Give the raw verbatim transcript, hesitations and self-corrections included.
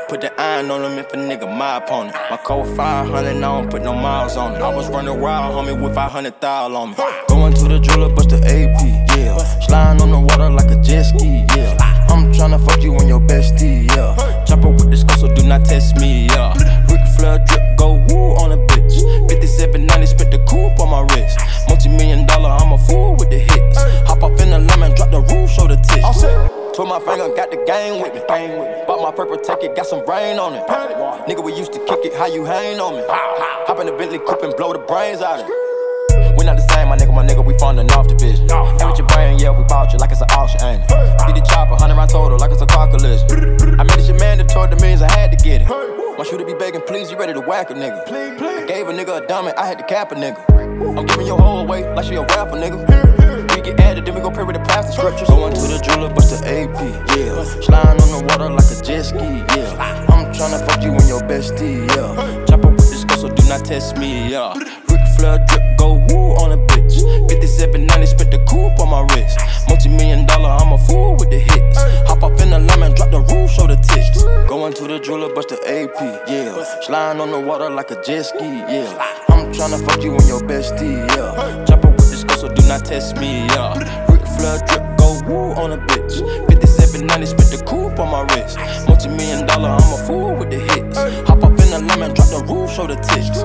Put the iron on him if a nigga my opponent. My code five hundred, I don't put no miles on it. I was running wild, homie, with five hundred thousand on me. Going to the jeweler, bust the A P, yeah. Sliding on the water like a jet ski, yeah. I'm tryna fuck you and your bestie, yeah. Chopper with this skull, so do not test me, yeah. Ric Flair drip, go woo on a bitch. fifty-seven ninety, spent the coupe on my wrist. Multi-million dollar, I'm a fool with the hits. Hop up in the lemon, drop the roof, show the tits. Twirl my finger, got the game with me. Bought my purple ticket, got some rain on it. Nigga, we used to kick it, how you hang on me? Hop in the Bentley coupe and blow the brains out of it. We not the same, my nigga, my nigga, we from the North Division. Ain't with your brain, yeah, we bought you like it's an auction, ain't it? Beat the chopper, hundred round total, like it's a car collision. I made this shit mandatory, the millions I had to get it. My shooter be begging, please, you ready to whack a nigga? I gave a nigga a diamond, I had to cap a nigga. I'm giving your hoe away like she a rapper, nigga. We get added, then we go pray with the past scriptures. Going to the jeweler, bust the A P, yeah. Sliding on the water like a jet ski, yeah. I'm tryna fuck you and your bestie, yeah. Chopper with this girl, so do not test me, yeah. Ric Flair drip, go woo on a bitch. fifty-seven ninety, spent the coupe on my wrist. Multi-million dollar, I'm a fool with the hits. Hop up in the lemon, drop the roof, show the tits. Going to the jeweler, bust the A P, yeah. Sliding on the water like a jet ski, yeah. I'm tryna fuck you and your bestie, yeah. Chopper with this girl, so do not test me, yeah. Ric Flair drip, go woo on a bitch. fifty-seven ninety, spent the coupe on my wrist. Multi-million dollar, I'm a fool with the hits. Hop up in the lemon, drop the roof, show the tits.